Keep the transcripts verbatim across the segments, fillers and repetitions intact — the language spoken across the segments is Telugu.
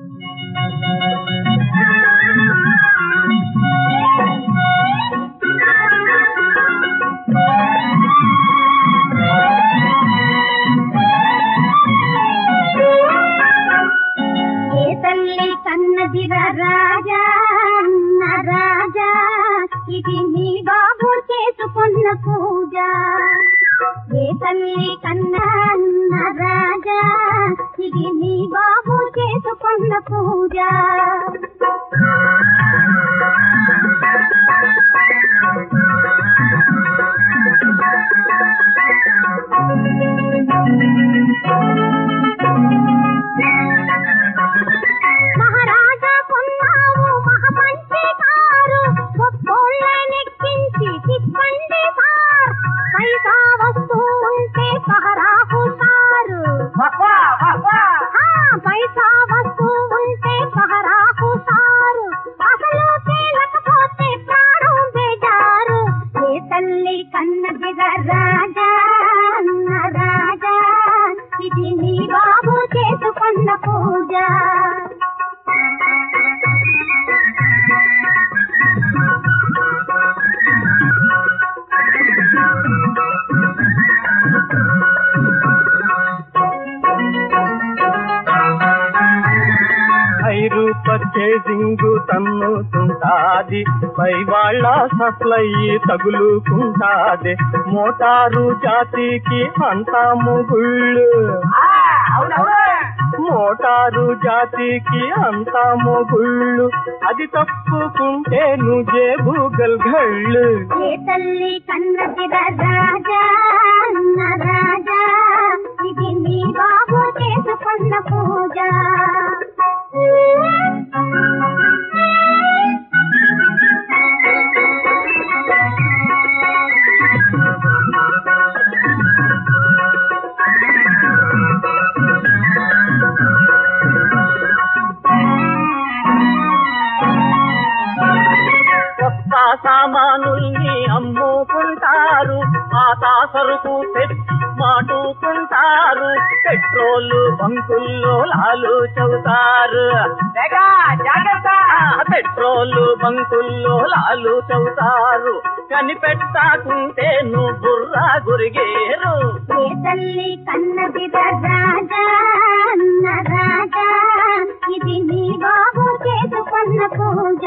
రాజా రాజా ఇది నీ బాబు చేసుకున్న పూజ ఏ తల్లి కన్నా రాజా ఇది నీ బాబు చేసుకున్న పూజ రాజా రాజా ఇది నీ బాబు చేసుకున్న పూజ ఐరు పర్చేసింగ్ తన్నుతుంటాది పై వాళ్ళ సప్లై తగులుకుంటాది మోటారు జాతికి అంతా మొగుళ్ళు మోటారు జాతికి అంతా మొగుళ్ళు అది తప్పుకుంటే నువ్వే గూగల్ గళ్ళు ఏ తల్లి కన్నది రాజా రాజా ఇది నీ బాబు చేసుకున్న పూజ కొత్త సామానుల్ని అమ్ముకుంటారు పాత సరుకు తెచ్చి మాటుకుంటారు పెట్రోల్ బంకుల్లో లాలు చదువుతారు పెట్రోల్ బంకుల్లో లాలు చదువుతారు కనిపెట్టాకుంటే నువ్వు బుర్రా గురిగేరు ఏ తల్లి కన్నది రాజా రాజా ఇది నీ బాబు చేసుకున్న పూజ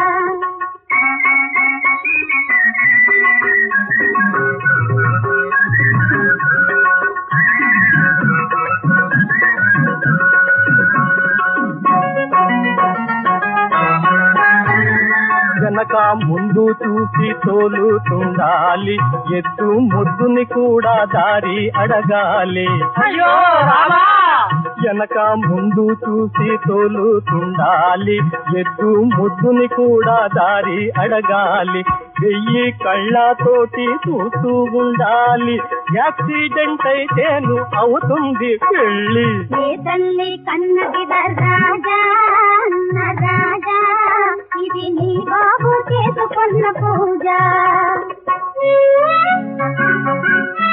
వెనక ముందు చూసి తోలుతుండాలి ఎద్దు ముద్దుని కూడా దారి అడగాలి అయ్యో రామా వెనక ముందు చూసి తోలుతుండాలి ఎద్దు ముద్దుని కూడా దారి అడగాలి వెయ్యి కళ్ళతోటి చూస్తూ ఉండాలి యాక్సిడెంట్ అయితే నువ్వు అవుతుంది పెళ్ళి ఏ తల్లి కన్నది రాజా రాజా ఇది నీ బాబు చేసుకున్న పూజ